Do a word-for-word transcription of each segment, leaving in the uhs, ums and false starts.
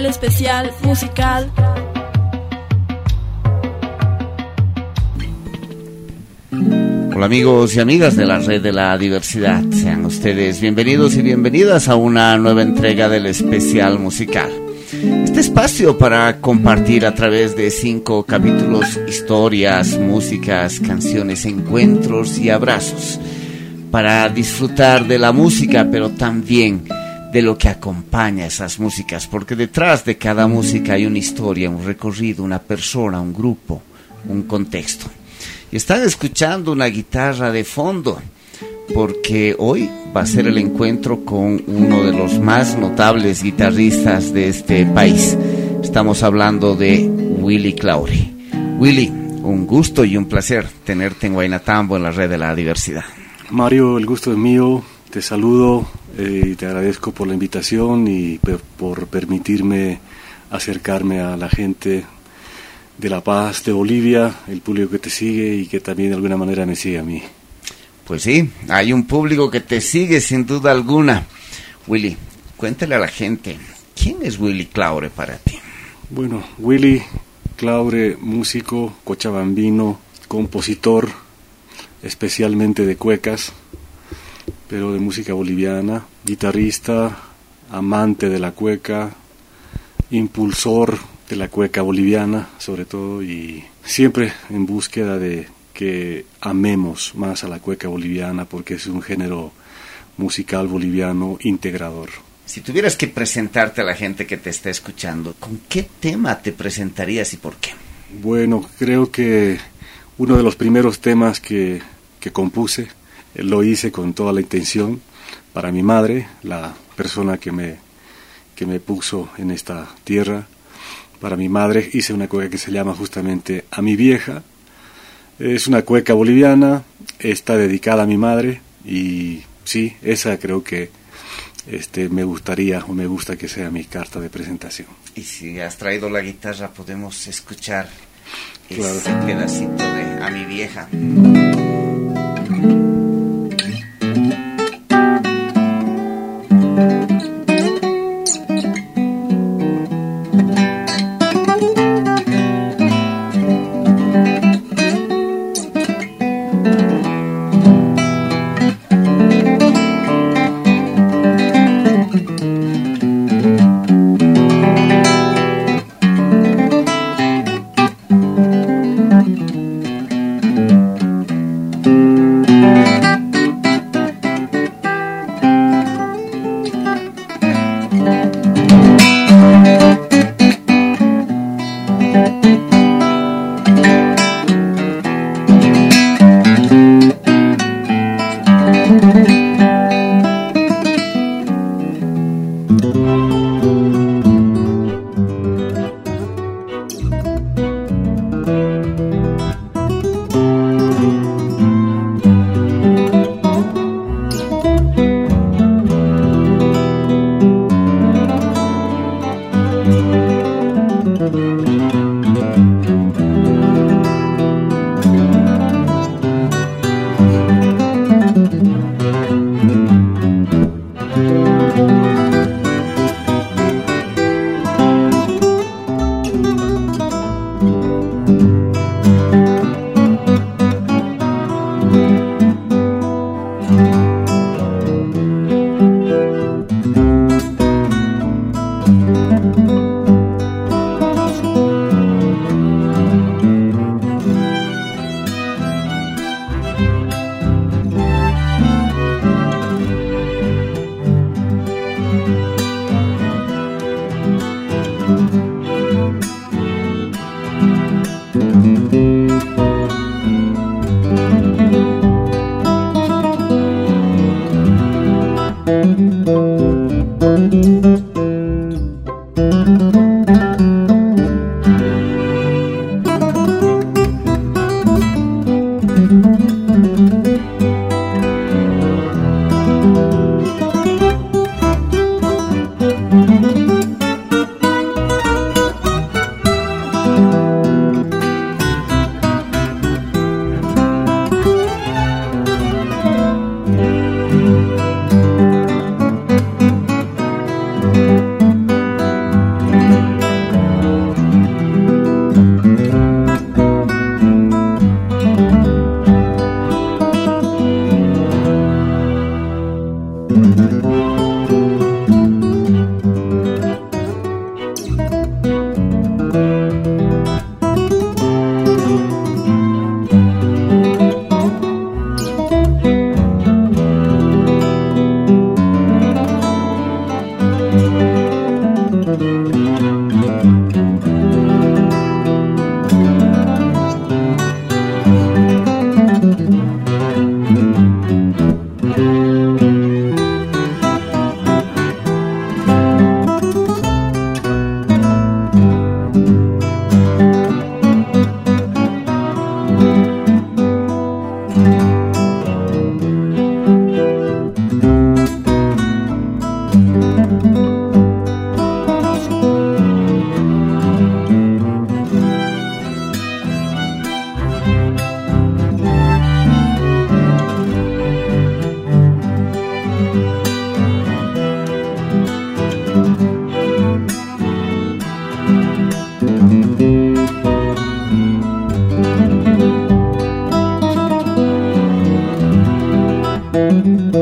el especial musical. Hola amigos y amigas de la Red de la Diversidad, sean ustedes bienvenidos y bienvenidas a una nueva entrega del especial musical. Este espacio para compartir a través de cinco capítulos historias, músicas, canciones, encuentros y abrazos, para disfrutar de la música, pero también de lo que acompaña esas músicas, porque detrás de cada música hay una historia, un recorrido, una persona, un grupo, un contexto. Y están escuchando una guitarra de fondo, porque hoy va a ser el encuentro con uno de los más notables guitarristas de este país. Estamos hablando de Willy Claure. Willy, un gusto y un placer tenerte en Huaynatambo, en la Red de la Diversidad. Mario, el gusto es mío, te saludo eh, y te agradezco por la invitación y per, por permitirme acercarme a la gente de La Paz, de Bolivia, el público que te sigue y que también de alguna manera me sigue a mí. Pues sí, hay un público que te sigue sin duda alguna. Willy, cuéntale a la gente, ¿quién es Willy Claure para ti? Bueno, Willy Claure, músico cochabambino, compositor, especialmente de cuecas, pero de música boliviana, guitarrista, amante de la cueca, impulsor de la cueca boliviana, sobre todo, y siempre en búsqueda de que amemos más a la cueca boliviana porque es un género musical boliviano integrador. Si tuvieras que presentarte a la gente que te está escuchando, ¿con qué tema te presentarías y por qué? Bueno, creo que uno de los primeros temas que, que compuse, lo hice con toda la intención para mi madre, la persona que me, que me puso en esta tierra. Para mi madre hice una cueca que se llama justamente A mi vieja. Es una cueca boliviana, está dedicada a mi madre y sí, esa creo que este, me gustaría o me gusta que sea mi carta de presentación. Y si has traído la guitarra podemos escuchar claro. Ese pedacito de A mi vieja.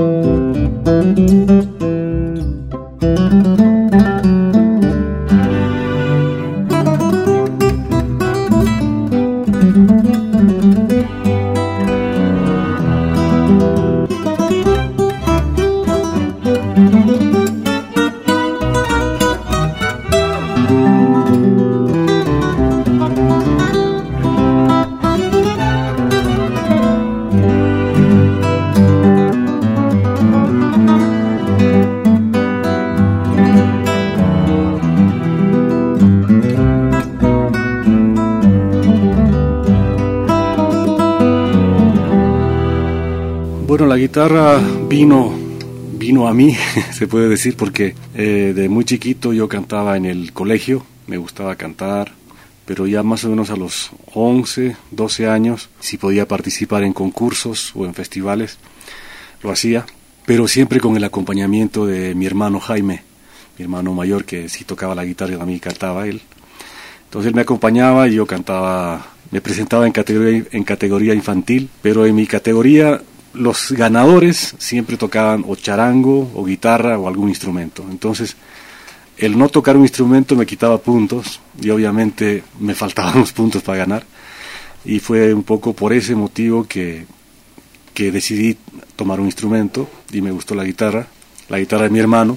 Bueno, la guitarra vino, vino a mí, se puede decir, porque eh, de muy chiquito yo cantaba en el colegio, me gustaba cantar, pero ya más o menos a los once, doce años, si podía participar en concursos o en festivales, lo hacía, pero siempre con el acompañamiento de mi hermano Jaime, mi hermano mayor, que sí tocaba la guitarra y a mí cantaba él. Entonces él me acompañaba y yo cantaba, me presentaba en categoría, en categoría infantil, pero en mi categoría los ganadores siempre tocaban o charango o guitarra o algún instrumento. Entonces el no tocar un instrumento me quitaba puntos y obviamente me faltaban los puntos para ganar, y fue un poco por ese motivo que, que decidí tomar un instrumento y me gustó la guitarra, la guitarra de mi hermano,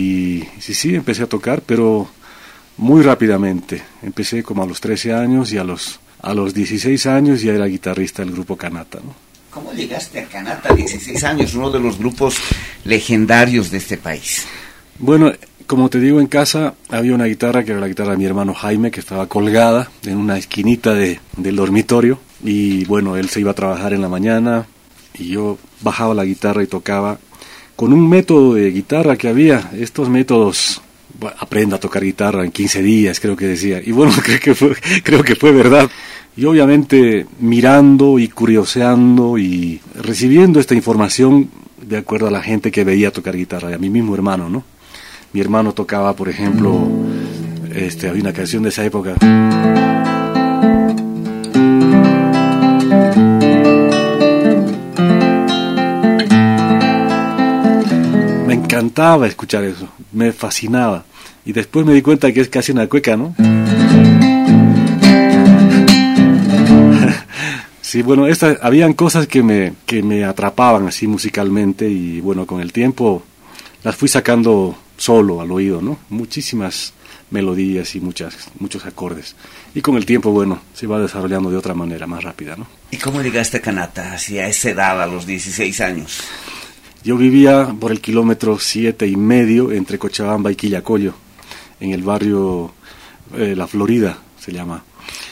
y sí, sí, empecé a tocar, pero muy rápidamente. Empecé como a los trece años y a los, a los dieciséis años ya era guitarrista del grupo Kanata, ¿no? ¿Cómo llegaste a Kanata a dieciséis años, uno de los grupos legendarios de este país? Bueno, como te digo, en casa había una guitarra que era la guitarra de mi hermano Jaime, que estaba colgada en una esquinita de, del dormitorio, y bueno, él se iba a trabajar en la mañana y yo bajaba la guitarra y tocaba con un método de guitarra que había, estos métodos, bueno, aprenda a tocar guitarra en quince días, creo que decía, y bueno, creo que fue, creo que fue verdad. Y obviamente mirando y curioseando y recibiendo esta información de acuerdo a la gente que veía tocar guitarra, y a mi mismo hermano, ¿no? Mi hermano tocaba, por ejemplo, este, había una canción de esa época. Me encantaba escuchar eso, me fascinaba. Y después me di cuenta que es casi una cueca, ¿no? Sí, bueno, estas, habían cosas que me, que me atrapaban así musicalmente, y bueno, con el tiempo las fui sacando solo al oído, ¿no? Muchísimas melodías y muchas, muchos acordes. Y con el tiempo, bueno, se va desarrollando de otra manera, más rápida, ¿no? ¿Y cómo llegaste a Kanata hacia esa edad, a los dieciséis años? Yo vivía por el kilómetro siete y medio entre Cochabamba y Quillacollo, en el barrio eh, La Florida, se llama.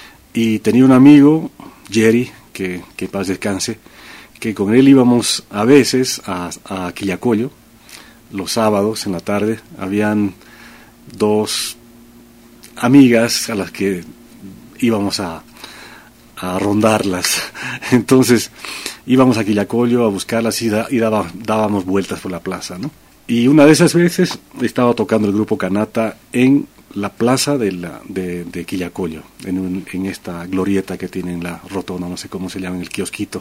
Y tenía un amigo, Jerry, que, que paz descanse, que con él íbamos a veces a, a Quillacollo, los sábados en la tarde. Habían dos amigas a las que íbamos a, a rondarlas. Entonces íbamos a Quillacollo a buscarlas y, da, y daba, dábamos vueltas por la plaza, ¿no? Y una de esas veces estaba tocando el grupo Kanata en la plaza de, la, de, de Quillacollo, en, un, en esta glorieta que tienen la rotonda, no sé cómo se llama, en el kiosquito.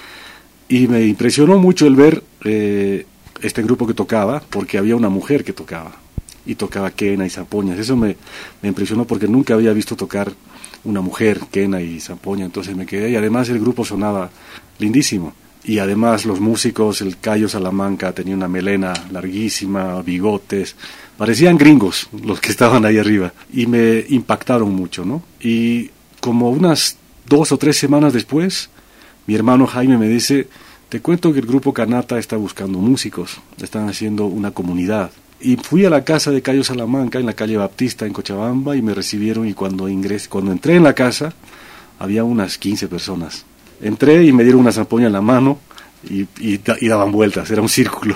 Y me impresionó mucho el ver eh, este grupo que tocaba, porque había una mujer que tocaba, y tocaba quena y zampoñas. Eso me, me impresionó porque nunca había visto tocar una mujer, quena y zampoña, entonces me quedé, y además el grupo sonaba lindísimo. Y además los músicos, el Cayo Salamanca tenía una melena larguísima, bigotes, parecían gringos los que estaban ahí arriba, y me impactaron mucho, ¿no? Y como unas dos o tres semanas después, mi hermano Jaime me dice, te cuento que el grupo Kanata está buscando músicos, están haciendo una comunidad. Y fui a la casa de Cayo Salamanca en la calle Baptista en Cochabamba y me recibieron, y cuando ingresé, cuando entré en la casa había unas quince personas. Entré y me dieron una zampoña en la mano y, y, y daban vueltas, era un círculo.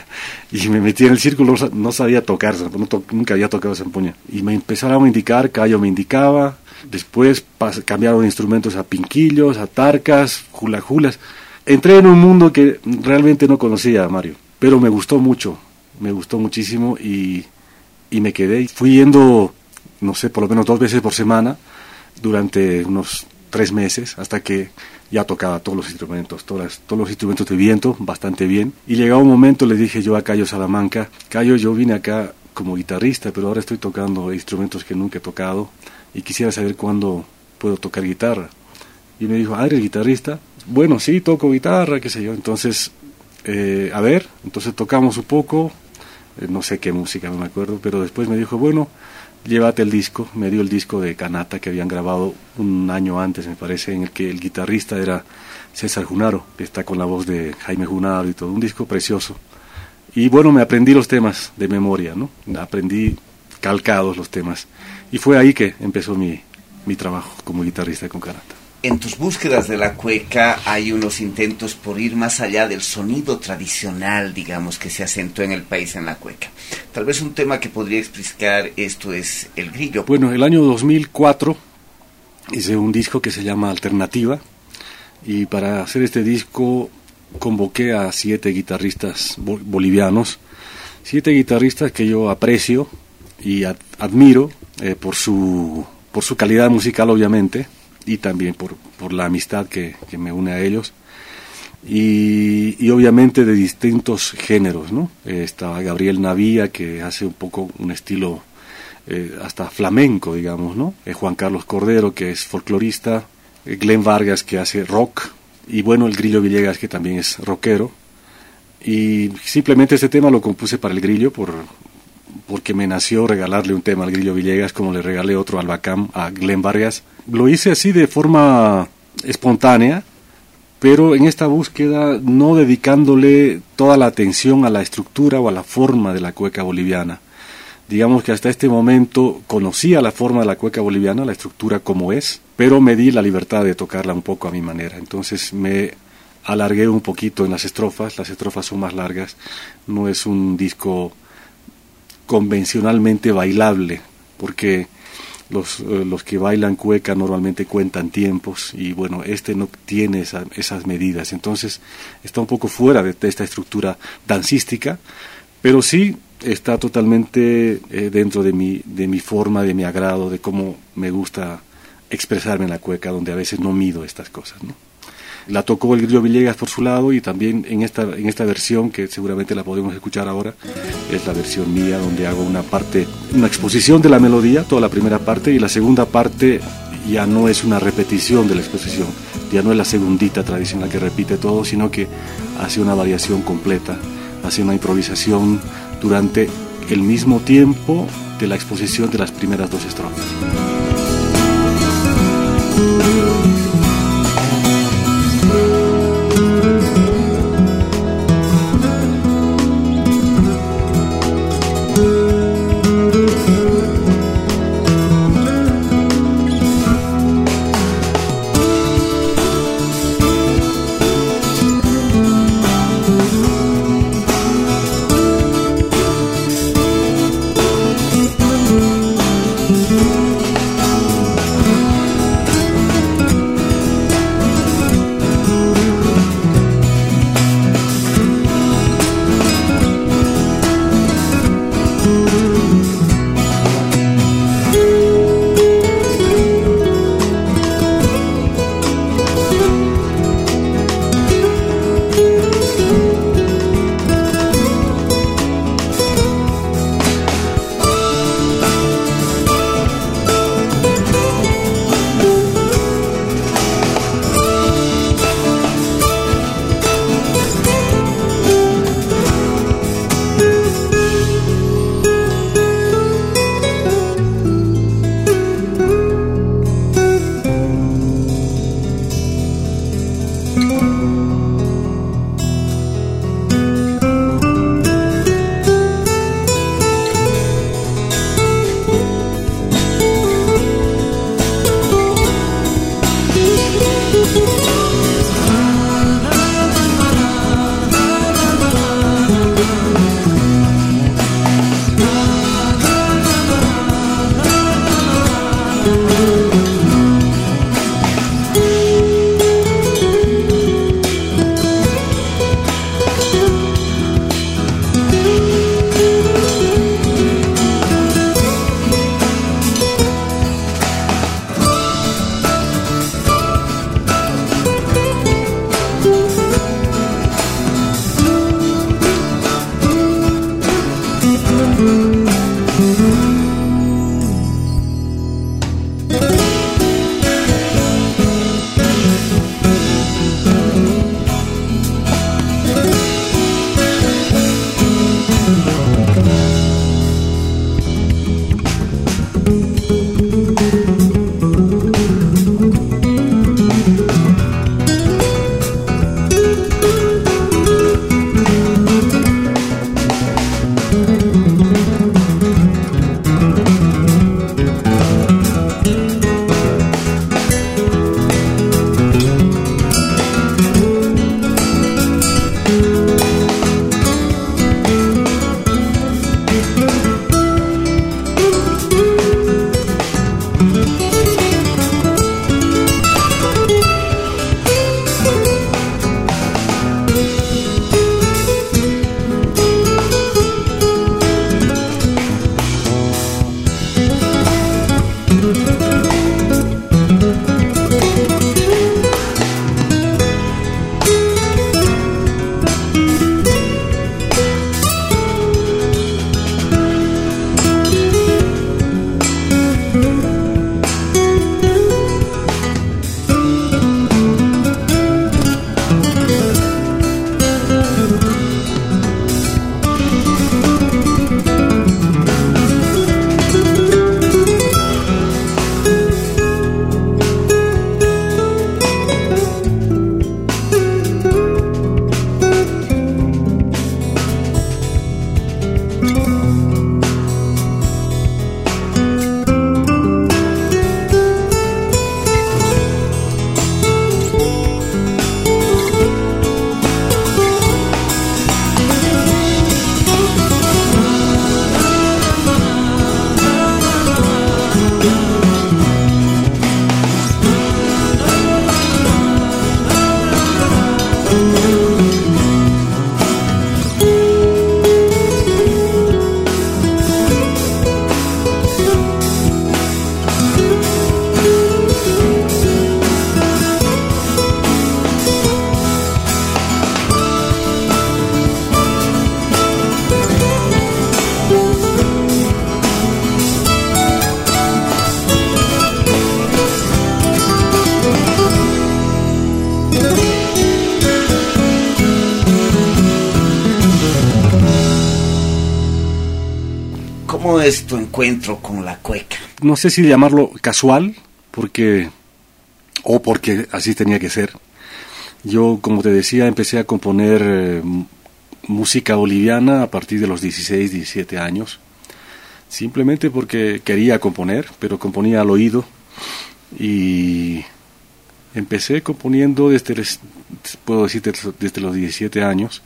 Y me metí en el círculo, no sabía tocar, no to, nunca había tocado zampoña. Y me empezaron a indicar, Cayo me indicaba, después pas, cambiaron instrumentos a pinquillos, a tarcas, hula hulas. Entré en un mundo que realmente no conocía, Mario, pero me gustó mucho, me gustó muchísimo, y, y me quedé. Fui yendo, no sé, por lo menos dos veces por semana durante unos tres meses, hasta que ya tocaba todos los instrumentos, todas, todos los instrumentos de viento bastante bien. Y llegaba un momento, le dije yo a Cayo Salamanca, Cayo, yo vine acá como guitarrista, pero ahora estoy tocando instrumentos que nunca he tocado y quisiera saber cuándo puedo tocar guitarra. Y me dijo, ah, ¿eres guitarrista? Bueno, sí, toco guitarra, qué sé yo. Entonces, eh, a ver, entonces tocamos un poco, eh, no sé qué música, no me acuerdo, pero después me dijo, bueno, llévate el disco. Me dio el disco de Kanata que habían grabado un año antes, me parece, en el que el guitarrista era César Junaro, que está con la voz de Jaime Junaro y todo, un disco precioso. Y bueno, me aprendí los temas de memoria, ¿no? Aprendí calcados los temas. Y fue ahí que empezó mi, mi trabajo como guitarrista con Kanata. En tus búsquedas de la cueca hay unos intentos por ir más allá del sonido tradicional, digamos, que se asentó en el país en la cueca. Tal vez un tema que podría explicar esto es el grillo. Bueno, el año dos mil cuatro hice un disco que se llama Alternativa, y para hacer este disco convoqué a siete guitarristas bolivianos, siete guitarristas que yo aprecio y ad- admiro eh, por su por su calidad musical, obviamente, y también por, por la amistad que, que me une a ellos, y, y obviamente de distintos géneros, ¿no? Eh, estaba Gabriel Navía, que hace un poco un estilo eh, hasta flamenco, digamos, ¿no? Eh, Juan Carlos Cordero, que es folclorista, eh, Glenn Vargas, que hace rock, y bueno, el Grillo Villegas, que también es rockero. Y simplemente este tema lo compuse para el Grillo por... porque me nació regalarle un tema al Grillo Villegas, como le regalé otro al Bacam a Glenn Vargas. Lo hice así de forma espontánea, pero en esta búsqueda no dedicándole toda la atención a la estructura o a la forma de la cueca boliviana. Digamos que hasta este momento conocía la forma de la cueca boliviana, la estructura como es, pero me di la libertad de tocarla un poco a mi manera. Entonces me alargué un poquito en las estrofas, las estrofas son más largas, no es un disco convencionalmente bailable, porque los, eh, los que bailan cueca normalmente cuentan tiempos, y bueno, este no tiene esa, esas medidas, entonces está un poco fuera de, de esta estructura dancística, pero sí está totalmente eh, dentro de mi, de mi forma, de mi agrado, de cómo me gusta expresarme en la cueca, donde a veces no mido estas cosas, ¿no? La tocó el Grillo Villegas por su lado, y también en esta, en esta versión, que seguramente la podemos escuchar ahora, es la versión mía, donde hago una parte, una exposición de la melodía, toda la primera parte, y la segunda parte ya no es una repetición de la exposición, ya no es la segundita tradicional que repite todo, sino que hace una variación completa, hace una improvisación durante el mismo tiempo de la exposición de las primeras dos estrofas. ¿Cómo es tu encuentro con la cueca? No sé si llamarlo casual, porque o porque así tenía que ser. Yo, como te decía, empecé a componer eh, música boliviana a partir de los dieciséis, diecisiete años, simplemente porque quería componer, pero componía al oído, y empecé componiendo desde, les, puedo decir, desde los diecisiete años,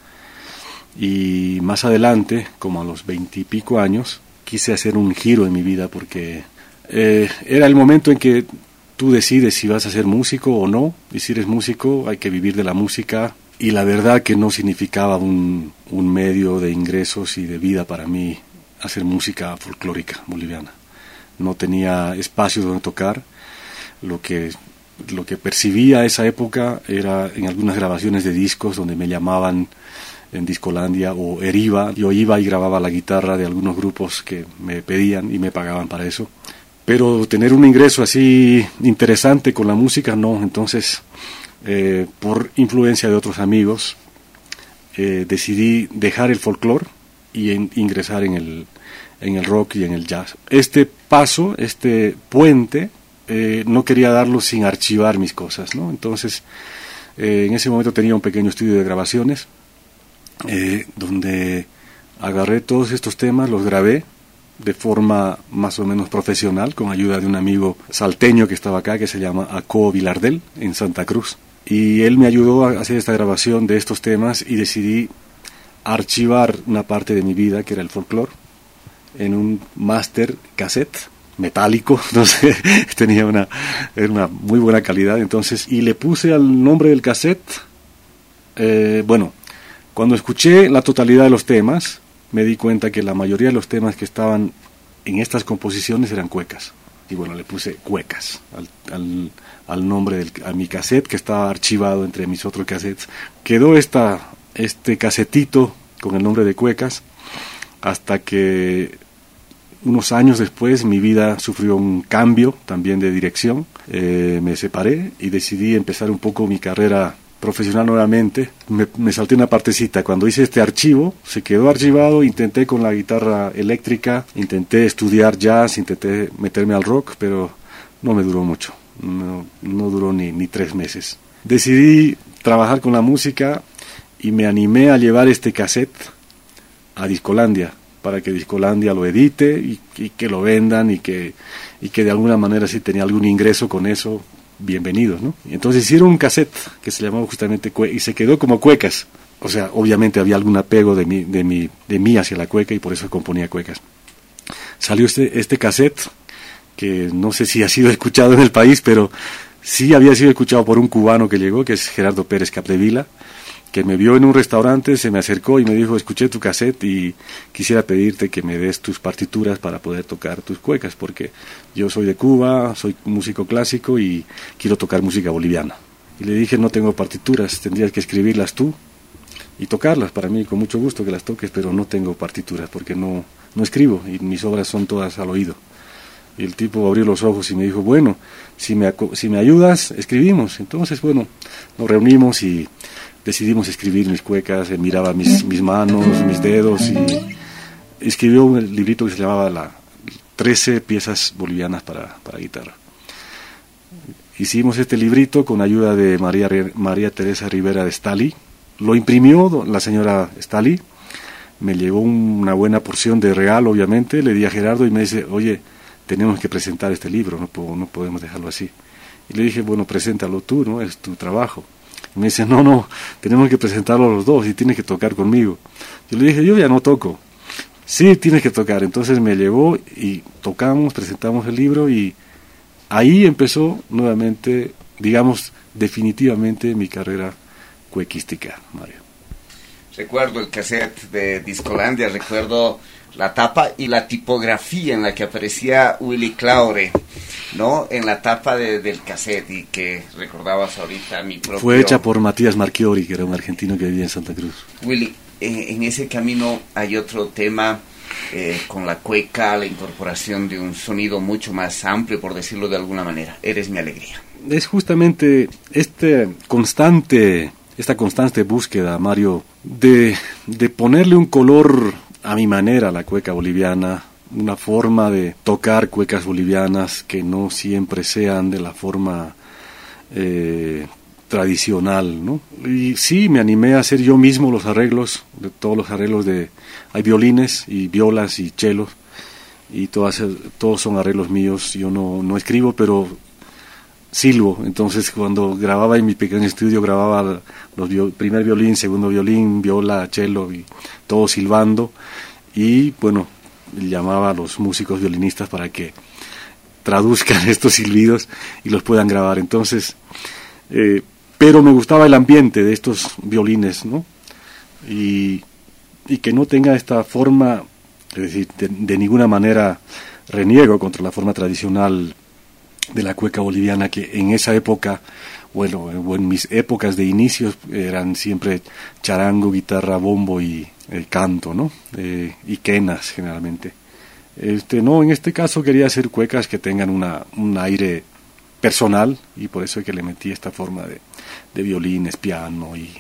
y más adelante, como a los veinte y pico años, quise hacer un giro en mi vida, porque eh, era el momento en que tú decides si vas a ser músico o no, y si eres músico hay que vivir de la música, y la verdad que no significaba un, un medio de ingresos y de vida para mí hacer música folclórica boliviana. No tenía espacios donde tocar. Lo que, lo que percibía a esa época era en algunas grabaciones de discos donde me llamaban en Discolandia o Eriva. Yo iba y grababa la guitarra de algunos grupos que me pedían y me pagaban para eso. Pero tener un ingreso así interesante con la música, no. Entonces, eh, por influencia de otros amigos, eh, decidí dejar el folclore y en, ingresar en el, en el rock y en el jazz. Este paso, este puente, eh, no quería darlo sin archivar mis cosas, ¿no? Entonces, eh, en ese momento tenía un pequeño estudio de grabaciones, eh, donde agarré todos estos temas, los grabé de forma más o menos profesional, con ayuda de un amigo salteño que estaba acá, que se llama Aco Vilardel, en Santa Cruz. Y él me ayudó a hacer esta grabación de estos temas, y decidí archivar una parte de mi vida, que era el folclore, en un máster cassette metálico, no sé, tenía una, era una muy buena calidad, entonces, y le puse al nombre del cassette, eh, bueno, cuando escuché la totalidad de los temas, me di cuenta que la mayoría de los temas que estaban en estas composiciones eran cuecas. Y bueno, le puse cuecas al, al, al nombre del, a mi cassette, que estaba archivado entre mis otros cassettes. Quedó esta, este casetito con el nombre de cuecas, hasta que unos años después mi vida sufrió un cambio también de dirección. Eh, me separé y decidí empezar un poco mi carrera profesional nuevamente. Me, me salté una partecita. Cuando hice este archivo, se quedó archivado. Intenté con la guitarra eléctrica, intenté estudiar jazz, intenté meterme al rock, pero no me duró mucho. No, no duró ni, ni tres meses. Decidí trabajar con la música y me animé a llevar este cassette a Discolandia, para que Discolandia lo edite y, y que lo vendan, y que, y que de alguna manera, si tenía algún ingreso con eso, bienvenidos, ¿no? Y entonces hicieron un cassette que se llamaba justamente Cue- y se quedó como Cuecas. O sea, obviamente había algún apego de mí, de mí, de mí hacia la cueca, y por eso componía cuecas. Salió este, este cassette, que no sé si ha sido escuchado en el país, pero sí había sido escuchado por un cubano que llegó, que es Gerardo Pérez Capdevila, que me vio en un restaurante, se me acercó y me dijo: escuché tu cassette y quisiera pedirte que me des tus partituras para poder tocar tus cuecas, porque yo soy de Cuba, soy músico clásico y quiero tocar música boliviana. Y le dije: no tengo partituras, tendrías que escribirlas tú y tocarlas. Para mí, con mucho gusto que las toques, pero no tengo partituras porque no, no escribo, y mis obras son todas al oído. Y el tipo abrió los ojos y me dijo: bueno, si me, si me ayudas, escribimos. Entonces, bueno, nos reunimos y decidimos escribir mis cuecas. Él miraba mis, mis manos, mis dedos, y escribió un librito que se llamaba la trece piezas bolivianas para, para guitarra. Hicimos este librito con ayuda de María, María Teresa Rivera de Stali. Lo imprimió la señora Stali, me llevó una buena porción de real, obviamente. Le di a Gerardo y me dice: oye, tenemos que presentar este libro, no, puedo, no podemos dejarlo así. Y le dije: bueno, preséntalo tú, ¿no? Es tu trabajo. Y me dice: no, no, tenemos que presentarlo los dos y tienes que tocar conmigo. Yo le dije: yo ya no toco. Sí, tienes que tocar. Entonces me llevó y tocamos, presentamos el libro, y ahí empezó nuevamente, digamos, definitivamente mi carrera cuequística, Mario. Recuerdo el cassette de Discolandia, recuerdo la tapa y la tipografía en la que aparecía Willy Claure, ¿no? En la tapa de, del cassette, y que recordabas ahorita mi propio... Fue hecha por Matías Marchiori, que era un argentino que vivía en Santa Cruz. Willy, en, en ese camino hay otro tema eh, con la cueca, la incorporación de un sonido mucho más amplio, por decirlo de alguna manera. Eres mi alegría. Es justamente este constante, esta constante búsqueda, Mario, de, de ponerle un color a mi manera a la cueca boliviana, una forma de tocar cuecas bolivianas que no siempre sean de la forma eh, tradicional, ¿no? Y sí, me animé a hacer yo mismo los arreglos, de todos los arreglos de... Hay violines y violas y chelos, y todas, todos son arreglos míos. Yo no, no escribo, pero silbo. Entonces, cuando grababa en mi pequeño estudio, grababa los viol, primer violín, segundo violín, viola, cello, y todo silbando. Y, bueno, llamaba a los músicos violinistas para que traduzcan estos silbidos y los puedan grabar. Entonces, eh, pero me gustaba el ambiente de estos violines, ¿no? Y, y que no tenga esta forma, es decir, de, de ninguna manera reniego contra la forma tradicional de la cueca boliviana, que en esa época, bueno, o en mis épocas de inicios, eran siempre charango, guitarra, bombo y el canto, ¿no? Eh, y quenas, generalmente. Este, no, en este caso quería hacer cuecas que tengan una, un aire personal, y por eso es que le metí esta forma de, de violines, piano y...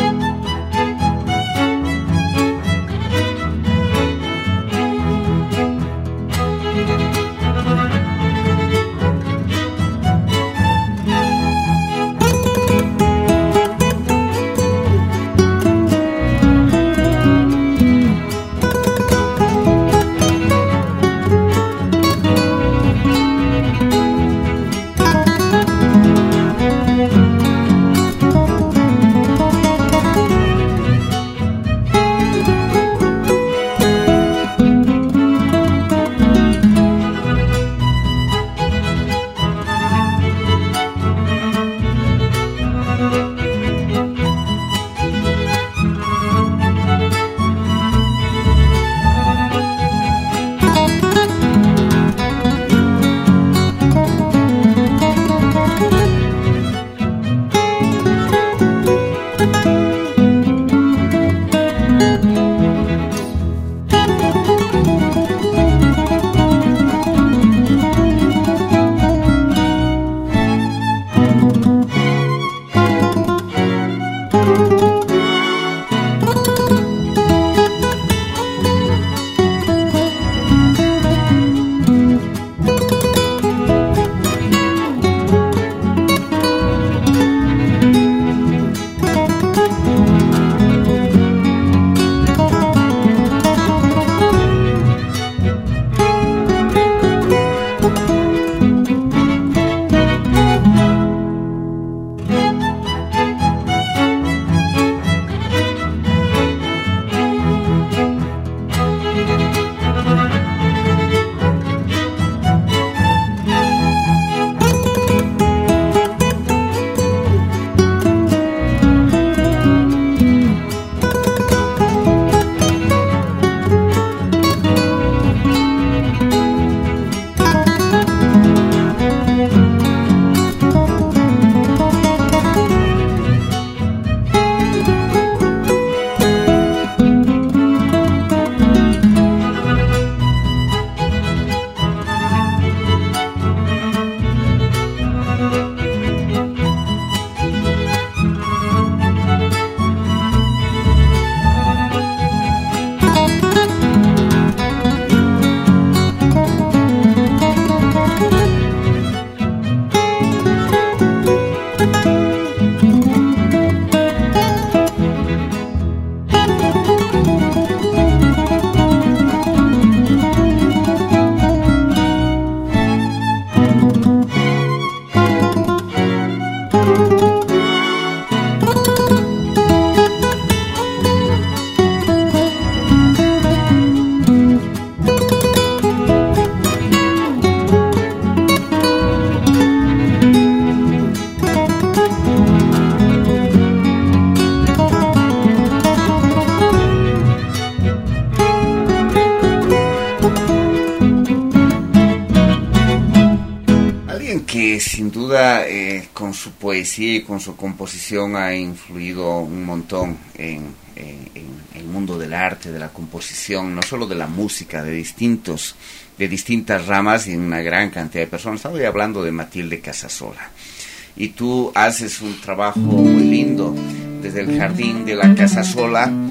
que sin duda eh, con su poesía y con su composición ha influido un montón en, en, en el mundo del arte, de la composición, no solo de la música, de distintos, de distintas ramas y una gran cantidad de personas. Estaba hablando de Matilde Casasola. Y tú haces un trabajo muy lindo desde el Jardín de la Casasola,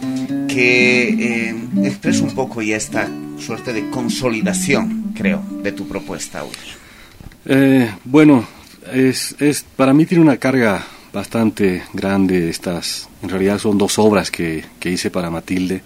que eh, expresa un poco ya esta suerte de consolidación, creo, de tu propuesta hoy. Eh, bueno, es, es para mí tiene una carga bastante grande estas, en realidad son dos obras que, que hice para Matilde,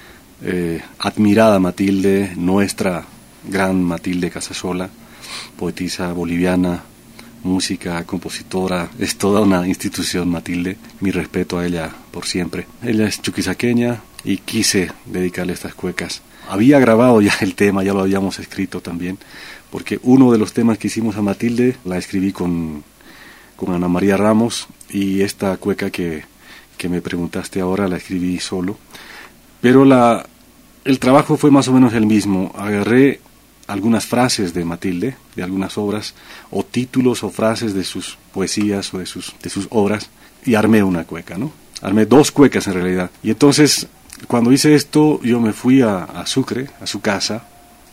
eh, admirada Matilde, nuestra gran Matilde Casasola, poetisa boliviana, música, compositora, es toda una institución Matilde, mi respeto a ella por siempre. Ella es chuquisaqueña y quise dedicarle estas cuecas. Había grabado ya el tema, ya lo habíamos escrito también, porque uno de los temas que hicimos a Matilde la escribí con, con Ana María Ramos, y esta cueca que, que me preguntaste ahora la escribí solo. Pero la, el trabajo fue más o menos el mismo. Agarré algunas frases de Matilde, de algunas obras, o títulos o frases de sus poesías o de sus, de sus obras, y armé una cueca, ¿no? Armé dos cuecas en realidad. Y entonces, cuando hice esto, yo me fui a, a Sucre, a su casa,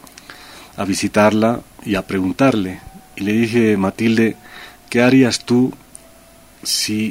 a visitarla y a preguntarle. Y le dije, Matilde, ¿qué harías tú si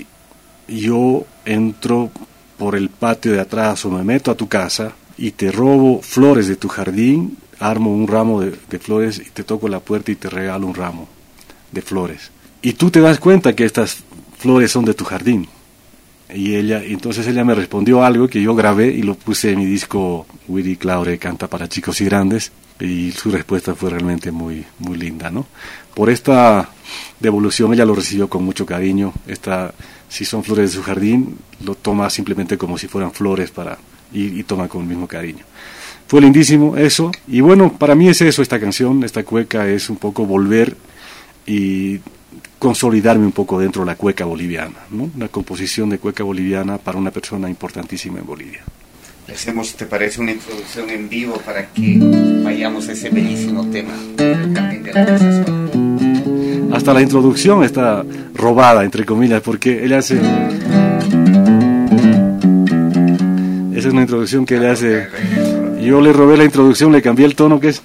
yo entro por el patio de atrás o me meto a tu casa y te robo flores de tu jardín, armo un ramo de, de flores y te toco la puerta y te regalo un ramo de flores? Y tú te das cuenta que estas flores son de tu jardín. Y ella, entonces ella me respondió algo que yo grabé y lo puse en mi disco Willy Claure Canta para Chicos y Grandes, y su respuesta fue realmente muy, muy linda, ¿no? Por esta devolución ella lo recibió con mucho cariño. Esta, si son flores de su jardín, lo toma simplemente como si fueran flores para y, y toma con el mismo cariño. Fue lindísimo eso, y bueno, para mí es eso esta canción, esta cueca es un poco volver y consolidarme un poco dentro de la cueca boliviana, ¿no? Una composición de cueca boliviana para una persona importantísima en Bolivia. Hacemos, ¿te parece, una introducción en vivo para que vayamos a ese bellísimo tema del Jardín de la Casasola? Hasta la introducción está robada, entre comillas, porque ella hace... Esa es una introducción que ella hace... Yo le robé la introducción, le cambié el tono, que es...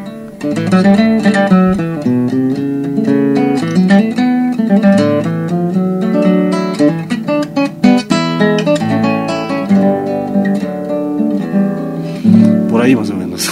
Por ahí más o menos.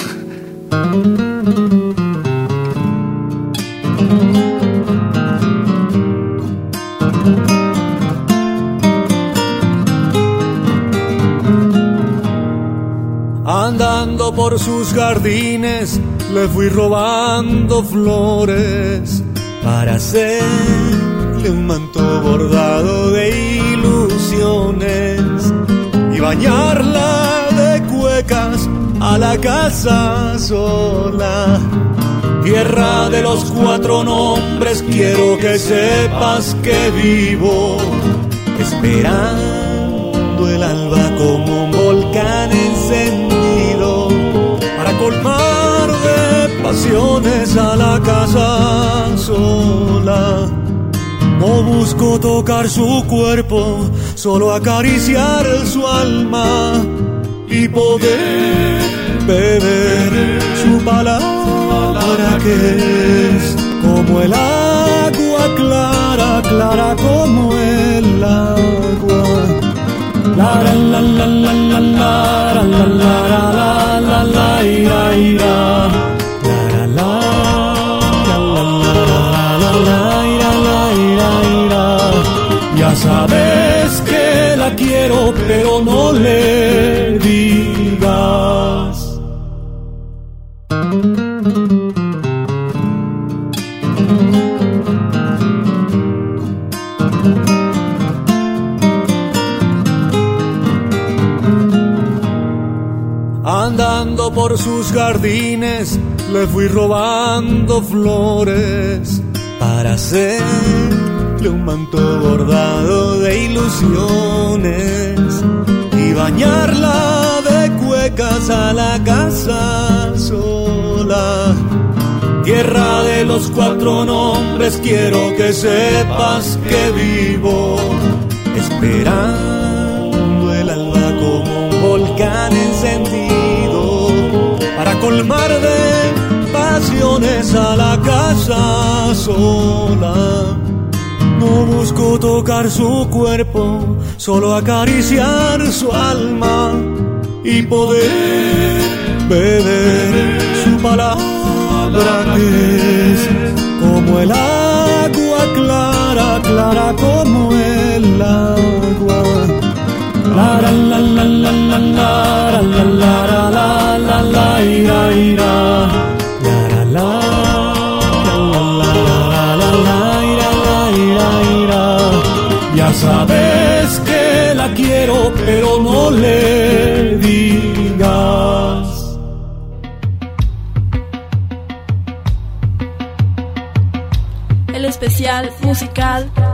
Andando por sus jardines le fui robando flores para hacerle un manto bordado de ilusiones y bañarla de cuecas a la Casasola. Tierra de los cuatro nombres, quiero que sepas que vivo esperando el alba como un volcán encendido para colmar de pasiones a la Casasola. No busco tocar su cuerpo, solo acariciar su alma y poder beber su palabra, que es como el agua clara, clara como el agua. La la la la la la la la la la la la ira ira. La la la la la la ira la ira ira. Ya sabes que la quiero, pero no le digas. Andando por sus jardines le fui robando flores para hacerle un manto bordado de ilusiones y bañarla de cuecas a la Casasola. Tierra de los cuatro nombres, quiero que sepas que vivo esperando el alba como un volcán encendido para colmar de pasiones a la Casasola. No busco tocar su cuerpo, solo acariciar su alma y poder beber su palabra que es como el agua clara, clara como el agua. La la la la la la la la la la la la ira ira la la la la la la la ira ira ira. Ya sabes que la quiero, pero no le digas. El especial musical